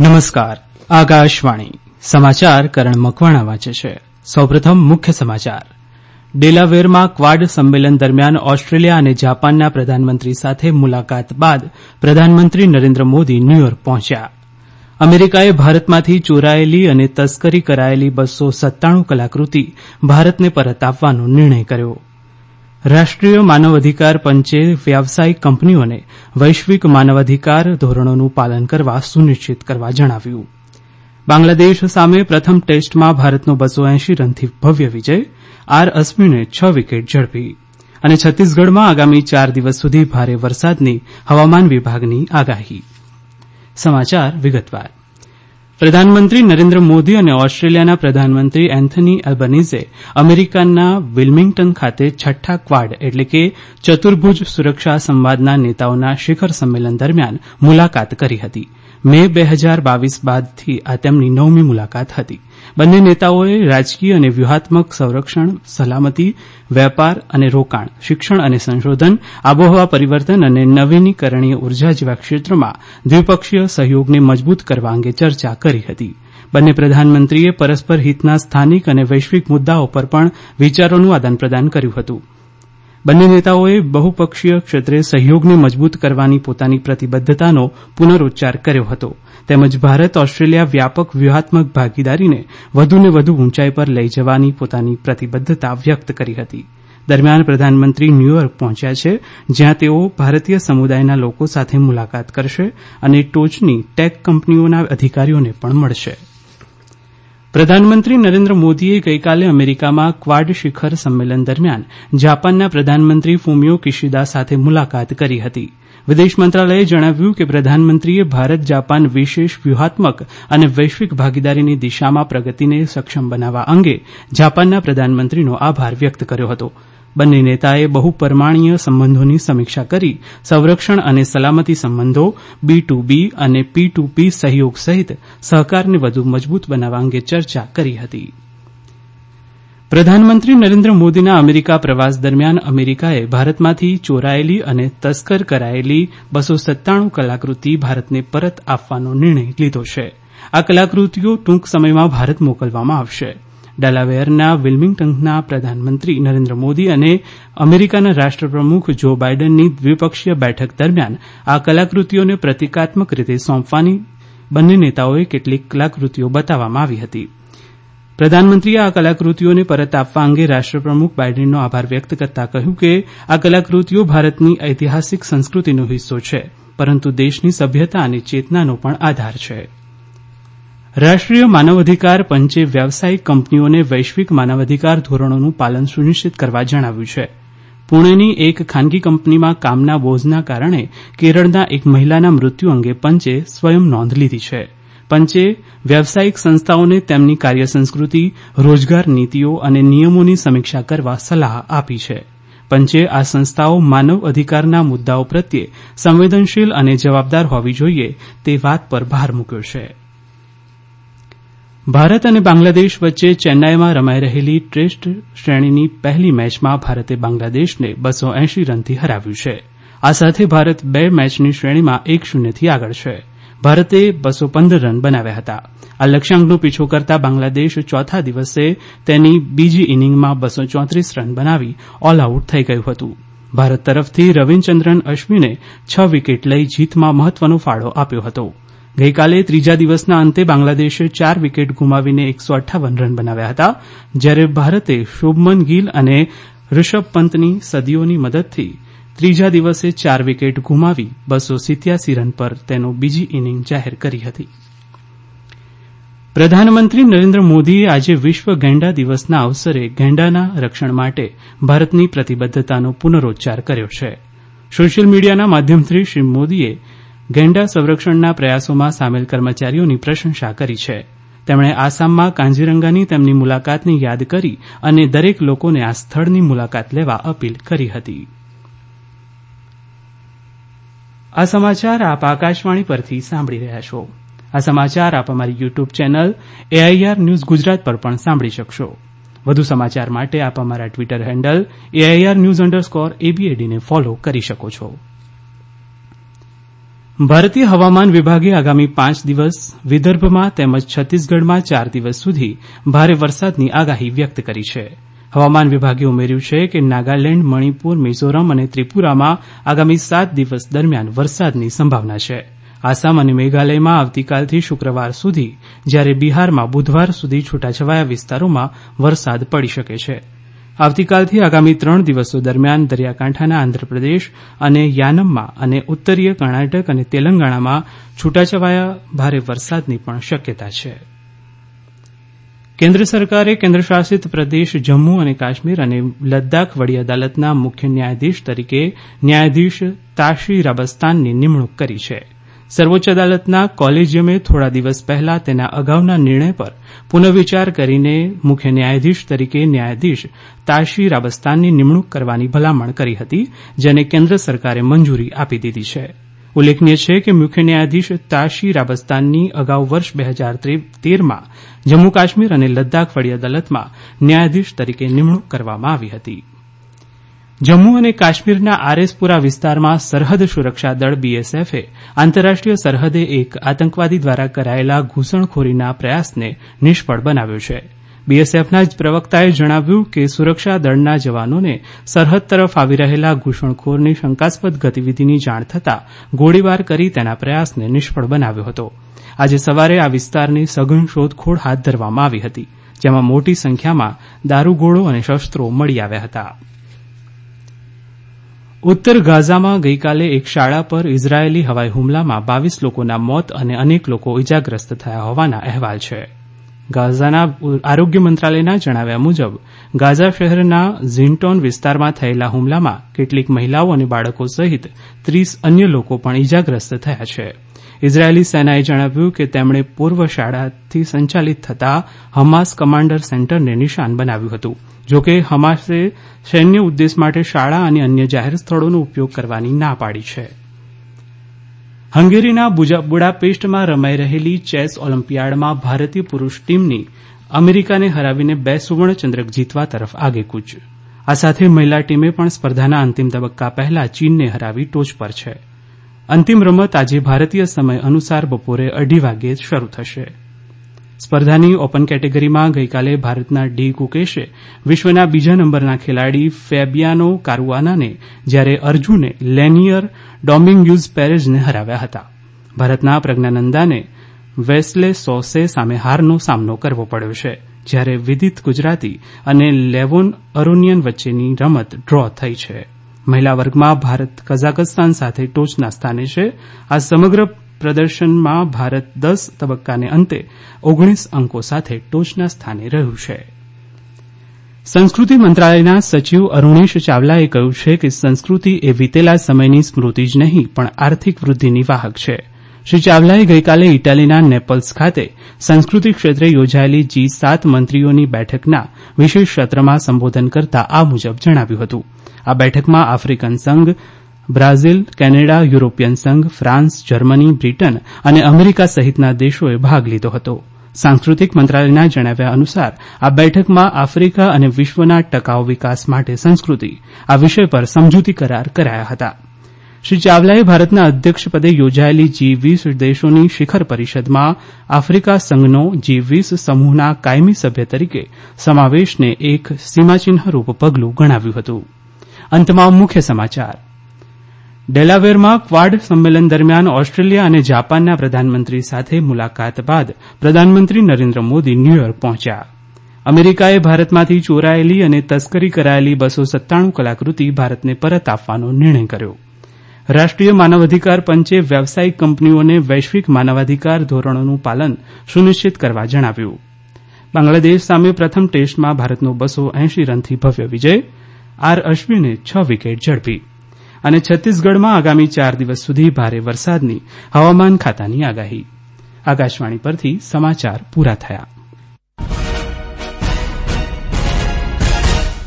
નમસ્કાર. આકાશવાણી સમાચાર કરણ મકવાણા વાંચે છે. સૌપ્રથમ મુખ્ય સમાચાર. ડેલાવેરમાં ક્વાડ સંમેલન દરમિયાન ઓસ્ટ્રેલિયા અને જાપાનના પ્રધાનમંત્રી સાથે મુલાકાત બાદ પ્રધાનમંત્રી નરેન્દ્ર મોદી ન્યૂયોર્ક પહોંચ્યા. અમેરિકાએ ભારતમાંથી ચોરાયેલી અને તસ્કરી કરાયેલી 297 કલાકૃતિ ભારતને પરત આપવાનો નિર્ણય કર્યો. રાષ્ટ્રીય માનવાધિકાર પંચે વ્યાવસાયિક કંપનીઓને વૈશ્વિક માનવાધિકાર ધોરણોનું પાલન કરવા સુનિશ્ચિત કરવા જણાવ્યું. બાંગ્લાદેશ સામે પ્રથમ ટેસ્ટમાં ભારતનો 280 રનથી ભવ્ય વિજય. આર અશ્વિને 6 વિકેટ ઝડપી. અને છત્તીસગઢમાં આગામી 4 દિવસ સુધી ભારે વરસાદની હવામાન વિભાગની આગાહી. સમાચાર વિગતવાર. પ્રધાનમંત્રી નરેન્દ્ર મોદી અને ઓસ્ટ્રેલિયાના પ્રધાનમંત્રી એન્થની એલ્બનીઝે અમેરિકાના વિલ્મિંગ્ટન ખાતે છઠ્ઠા ક્વાડ એટલે કે ચતુર્ભુજ સુરક્ષા સંવાદના નેતાઓના શિખર સંમેલન દરમિયાન મુલાકાત કરી હતી. મે 2022 બાદથી આ તેમની 9મી મુલાકાત હતી. બંને નેતાઓએ રાજકીય અને વ્યૂહાત્મક સંરક્ષણ, સલામતી, વેપાર અને રોકાણ, શિક્ષણ અને સંશોધન, આબોહવા પરિવર્તન અને નવીનીકરણીય ઉર્જા જેવા ક્ષેત્રોમાં દ્વિપક્ષીય સહયોગને મજબૂત કરવા અંગે ચર્ચા કરી હતી. બંને પ્રધાનમંત્રીએ પરસ્પર હિતના સ્થાનિક અને વૈશ્વિક મુદ્દાઓ પર પણ વિચારોનું આદાનપ્રદાન કર્યું હતું. બંને નેતાઓએ બહુપક્ષીય ક્ષેત્રે સહયોગને મજબૂત કરવાની પોતાની પ્રતિબદ્ધતાનો પુનરોચ્ચાર કર્યો હતો. તેમજ ભારત ઓસ્ટ્રેલિયા વ્યાપક વ્યૂહાત્મક ભાગીદારીને વધુને વધુ ઊંચાઈ પર લઈ જવાની પોતાની પ્રતિબદ્ધતા વ્યક્ત કરી હતી. દરમિયાન પ્રધાનમંત્રી ન્યૂયોર્ક પહોંચ્યા છે, જ્યાં તેઓ ભારતીય સમુદાયના લોકો સાથે મુલાકાત કરશે અને ટોચની ટેક કંપનીઓના અધિકારીઓને પણ મળશે. પ્રધાનમંત્રી નરેન્દ્ર મોદીએ ગઈકાલે અમેરિકામાં ક્વાડ શિખર સંમેલન દરમિયાન જાપાનના પ્રધાનમંત્રી ફુમિયો કિશિદા સાથે મુલાકાત કરી હતી. વિદેશ મંત્રાલયે જણાવ્યું કે પ્રધાનમંત્રીએ ભારત જાપાન વિશેષ વ્યૂહાત્મક અને વૈશ્વિક ભાગીદારીની દિશામાં પ્રગતિને સક્ષમ બનાવવા અંગે જાપાનના પ્રધાનમંત્રીનો આભાર વ્યક્ત કર્યો હતો. બંને નેતાએ બહુપરમાણીય સંબંધોની સમીક્ષા કરી સંરક્ષણ અને સલામતી સંબંધો, B2B અને P2P સહયોગ સહિત સહકારને વધુ મજબૂત બનાવવા અંગે ચર્ચા કરી હતી. પ્રધાનમંત્રી નરેન્દ્ર મોદીના અમેરિકા પ્રવાસ દરમિયાન અમેરિકાએ ભારતમાંથી ચોરાયેલી અને તસ્કર કરાયેલી 297 કલાકૃતિ ભારતને પરત આપવાનો નિર્ણય લીધો છે. આ કલાકૃતિઓ ટૂંક સમયમાં ભારત મોકલવામાં આવશે. ડેલાવેરના વિલ્મિંગ્ટનના પ્રધાનમંત્રી નરેન્દ્ર મોદી અને અમેરિકાના રાષ્ટ્રપ્રમુખ જો બાઇડનની દ્વિપક્ષીય બેઠક દરમિયાન આ કલાકૃતિઓને પ્રતિકાત્મક રીતે સોંપવાની બંને નેતાઓએ કેટલીક કલાકૃતિઓ બતાવવામાં આવી હતી. પ્રધાનમંત્રીએ આ કલાકૃતિઓને પરત આપવા અંગે રાષ્ટ્રપ્રમુખ બાઇડનનો આભાર વ્યક્ત કરતા કહ્યું કે આ કલાકૃતિઓ ભારતની ઐતિહાસિક સંસ્કૃતિનો હિસ્સો છે, પરંતુ દેશની સભ્યતા અને ચેતનાનો પણ આધાર છે. રાષ્ટ્રીય માનવાધિકાર પંચે વ્યાવસાયિક કંપનીઓને વૈશ્વિક માનવાધિકાર ધોરણોનું પાલન સુનિશ્ચિત કરવા જણાવ્યું છે. પુણેની એક ખાનગી કંપનીમાં કામના બોજના કારણે કેરળના એક મહિલાના મૃત્યુ અંગે પંચે સ્વયં નોંધ લીધી છે. પંચે વ્યાવસાયિક સંસ્થાઓને તેમની કાર્યસંસ્કૃતિ, રોજગાર નીતિઓ અને નિયમોની સમીક્ષા કરવા સલાહ આપી છે. પંચે આ સંસ્થાઓ માનવ અધિકારના મુદ્દાઓ પ્રત્યે સંવેદનશીલ અને જવાબદાર હોવી જોઈએ તે વાત પર ભાર મૂક્યો છે. ભારત અને બાંગ્લાદેશ વચ્ચે ચેન્નાઈમાં રમાઈ રહેલી ટેસ્ટ શ્રેણીની પહેલી મેચમાં ભારતે બાંગ્લાદેશને 280 રનથી હરાવ્યું છે. આ સાથે ભારત 2 મેચની શ્રેણીમાં 1-0થી આગળ છે. ભારતે 215 રન બનાવ્યા હતા. આ લક્ષ્યાંકનો પીછો કરતા બાંગ્લાદેશ ચોથા દિવસે તેની બીજી ઇનિંગમાં 234 રન બનાવી ઓલ આઉટ થઈ ગયું હતું. ભારત તરફથી રવિચંદ્રન અશ્વિને 6 વિકેટ લઈ જીતમાં મહત્વનો ફાળો આપ્યો હતો. ગઈકાલે ત્રીજા દિવસના અંતે બાંગ્લાદેશે 4 વિકેટ ગુમાવીને 158 રન બનાવ્યા હતા, જ્યારે ભારતે શુભમન ગિલ અને ઋષભ પંતની સદીઓની મદદથી ત્રીજા દિવસે 4 વિકેટ ગુમાવી 287 રન પર તેનો બીજી ઇનિંગ જાહેર કરી હતી. પ્રધાનમંત્રી નરેન્દ્ર મોદીએ આજે વિશ્વ ગેંડા દિવસના અવસરે ગેંડાના રક્ષણ માટે ભારતની પ્રતિબદ્ધતાનો પુનરોચ્ચાર કર્યો છે. સોશિયલ મીડિયાના માધ્યમથી શ્રી મોદીએ ગેંડા સંરક્ષણના પ્રયાસોમાં સામેલ કર્મચારીઓની પ્રશંસા કરી છે. તેમણે આસામમાં કાંજીરંગાની તેમની મુલાકાતને યાદ કરી અને દરેક લોકોને આ સ્થળની મુલાકાત લેવા અપીલ કરી હતી. આ સમાચાર આપ આકાશવાણી પરથી સાંભળી રહ્યા છો. આ સમાચાર આપ અમારી YouTube channel AIR news Gujarat પર પણ સાંભળી શકશો. વધુ સમાચાર માટે આપ અમારા ટ્વિટર હેન્ડલ AIR News_ABAD ને ફોલો કરી શકો છો. ભારતીય હવામાન વિભાગે આગામી 5 દિવસ વિદર્ભમાં તેમજ છત્તીસગઢમાં 4 દિવસ સુધી ભારે વરસાદની આગાહી વ્યક્ત કરી છે. હવામાન વિભાગે ઉમેર્યું છે કે નાગાલેન્ડ, મણિપુર, મિઝોરમ અને ત્રિપુરામાં આગામી 7 દિવસ દરમિયાન વરસાદની સંભાવના છે. આસામ અને મેઘાલયમાં આવતીકાલથી શુક્રવાર સુધી, જ્યારે બિહારમાં બુધવાર સુધી છૂટાછવાયા વિસ્તારોમાં વરસાદ પડી શકે છે. આવતીકાલથી આગામી 3 દિવસો દરમિયાન દરિયાકાંઠાના આંધ્રપ્રદેશ અને યાનમમાં અને ઉત્તરીય કર્ણાટક અને તેલંગાણામાં છૂટાછવાયા ભારે વરસાદની પણ શક્યતા છે. કેન્દ્ર સરકારે કેન્દ્રશાસિત પ્રદેશ જમ્મુ અને કાશ્મીર અને લદ્દાખ વડી અદાલતના મુખ્ય ન્યાયાધીશ તરીકે ન્યાયાધીશ તાશી રાબસ્તાનની નિમણૂક કરી છે. સર્વોચ્ચ અદાલતના કોલેજિયમે થોડા દિવસ પહેલા તેના અગાઉના નિર્ણય પર પુનઃવિચાર કરીને મુખ્ય ન્યાયાધીશ તરીકે ન્યાયાધીશ તાશી રાબસ્તાનની નિમણૂક કરવાની ભલામણ કરી હતી, જેને કેન્દ્ર સરકારે મંજૂરી આપી દીધી છે. ઉલ્લેખનીય છે કે મુખ્ય ન્યાયાધીશ તાશી રાબસ્તાનની અગાઉ વર્ષ 2013માં જમ્મુ કાશ્મીર અને લદ્દાખ વડી અદાલતમાં ન્યાયાધીશ તરીકે નિમણૂક કરવામાં આવી હતી. જમ્મુ અને કાશ્મીરના આરએસપુરા વિસ્તારમાં સરહદ સુરક્ષા દળ બીએસએફે આંતરરાષ્ટ્રીય સરહદે એક આતંકવાદી દ્વારા કરાયેલા ઘૂસણખોરીના પ્રયાસને નિષ્ફળ બનાવ્યો છે. બીએસએફના જ પ્રવક્તાએ જણાવ્યું કે સુરક્ષા દળના જવાનોને સરહદ તરફ આવી રહેલા ઘૂસણખોરની શંકાસ્પદ ગતિવિધિની જાણ થતાં ગોળીબાર કરી તેના પ્રયાસને નિષ્ફળ બનાવ્યો હતો. આજે સવારે આ વિસ્તારની સઘન શોધખોળ હાથ ધરવામાં આવી હતી, જેમાં મોટી સંખ્યામાં દારૂગોળો અને શસ્ત્રો મળી આવ્યા હતા. ઉત્તર ગાઝામાં ગઈકાલે એક શાળા પર ઇઝરાયેલી હવાઈ હુમલામાં 22 લોકોના મોત અને અનેક લોકો ઇજાગ્રસ્ત થયા હોવાના અહેવાલ છે. ગાઝાના આરોગ્ય મંત્રાલયના જણાવ્યા મુજબ ગાઝા શહેરના ઝિન્ટોન વિસ્તારમાં થયેલા હુમલામાં કેટલીક મહિલાઓ અને બાળકો સહિત 30 અન્ય લોકો પણ ઇજાગ્રસ્ત થયા છે. ઇઝરાયેલી સેનાએ જણાવ્યું કે તેમણે પૂર્વ શાળાથી સંચાલિત થતા હમાસ કમાન્ડર સેન્ટરને નિશાન બનાવ્યું હતું. જોકે હમાસે સૈન્ય ઉદ્દેશ માટે શાળા અને અન્ય જાહેર સ્થળોનો ઉપયોગ કરવાની ના પાડી છે. હંગેરીના બુડાપેસ્ટમાં રમાઈ રહેલી ચેસ ઓલિમ્પિયાડમાં ભારતીય પુરૂષ ટીમની અમેરિકાને હરાવીને 2 સુવર્ણચંદ્રક જીતવા તરફ આગેકૂચ. આ સાથે મહિલા ટીમે પણ સ્પર્ધાના અંતિમ તબક્કા પહેલા ચીનને હરાવી ટોચ પર છે. અંતિમ રમત આજે ભારતીય સમય અનુસાર બપોરે 2:30 વાગ્યે શરૂ થશે. સ્પર્ધાની ઓપન કેટેગરીમાં ગઈકાલે ભારતના ડી ગુકેશે વિશ્વના બીજા નંબરના ખેલાડી ફેબિયાનો કારુઆનાને, જ્યારે અર્જુને લેનિયર ડોમિંગ્યુઝ પેરેઝને હરાવ્યા હતા. ભારતના પ્રજ્ઞાનંદાને વેસ્લે સોસે સામે હારનો સામનો કરવો પડ્યો છે, જ્યારે વિદિત ગુજરાતી અને લેવોન અરોનિયન વચ્ચેની રમત ડ્રો થઈ છે. મહિલા વર્ગમાં ભારત કઝાકસ્તાન સાથે ટોચના સ્થાને છે. આ સમગ્ર પ્રદર્શનમાં ભારત 10 તબક્કાને અંતે 19 અંકો સાથે ટોચના સ્થાને રહ્યું છે. સંસ્કૃતિ મંત્રાલયના સચિવ અરુણેશ ચાવલાએ કહ્યું છે કે સંસ્કૃતિ એ વીતેલા સમયની સ્મૃતિ જ નહીં પણ આર્થિક વૃદ્ધિની વાહક છે. શ્રી ચાવલાએ ગઈકાલે ઇટાલીના નેપલ્સ ખાતે સંસ્કૃતિ ક્ષેત્રે યોજાયેલી G7 મંત્રીઓની બેઠકના વિશેષ સત્રમાં સંબોધન કરતા આ મુજબ જણાવ્યું હતું. આ બેઠકમાં આફ્રિકન સંઘ, બ્રાઝિલ, કેનેડા, યુરોપિયન સંઘ, ફ્રાન્સ, જર્મની, બ્રિટન અને અમેરિકા સહિતના દેશોએ ભાગ લીધો હતો. સાંસ્કૃતિક મંત્રાલયના જણાવ્યા અનુસાર આ બેઠકમાં આફ્રિકા અને વિશ્વના ટકાઉ વિકાસ માટે સંસ્કૃતિ આ વિષય પર સમજૂતી કરાર કરાયા હતા. શ્રી ચાવલાએ ભારતના અધ્યક્ષપદે યોજાયેલી G20 દેશોની શિખર પરિષદમાં આફ્રિકા સંઘનો G20 સમૂહના કાયમી સભ્ય તરીકે સમાવેશને એક સીમાચિહ્નરૂપ પગલું ગણાવ્યું હતું. અંતમાં મુખ્ય સમાચાર. ડેલાવેરમાં ક્વાડ સંમેલન દરમિયાન ઓસ્ટ્રેલિયા અને જાપાનના પ્રધાનમંત્રી સાથે મુલાકાત બાદ પ્રધાનમંત્રી નરેન્દ્ર મોદી ન્યૂયોર્ક પહોંચ્યા. અમેરિકાએ ભારતમાંથી ચોરાયેલી અને તસ્કરી કરાયેલી 297 કલાકૃતિ ભારતને પરત આપવાનો નિર્ણય કર્યો. રાષ્ટ્રીય માનવાધિકાર પંચે વ્યવસાયિક કંપનીઓને વૈશ્વિક માનવાધિકાર ધોરણોનું પાલન સુનિશ્ચિત કરવા જણાવ્યું. બાંગ્લાદેશ સામે પ્રથમ ટેસ્ટમાં ભારતનો 280 રનથી ભવ્ય વિજય. આર અશ્વિને 6 વિકેટ ઝડપી. અને છત્તીસગઢમાં આગામી 4 દિવસ સુધી ભારે વરસાદની હવામાન ખાતાની આગાહી. આકાશવાણી પરથી સમાચાર પૂરા થયા.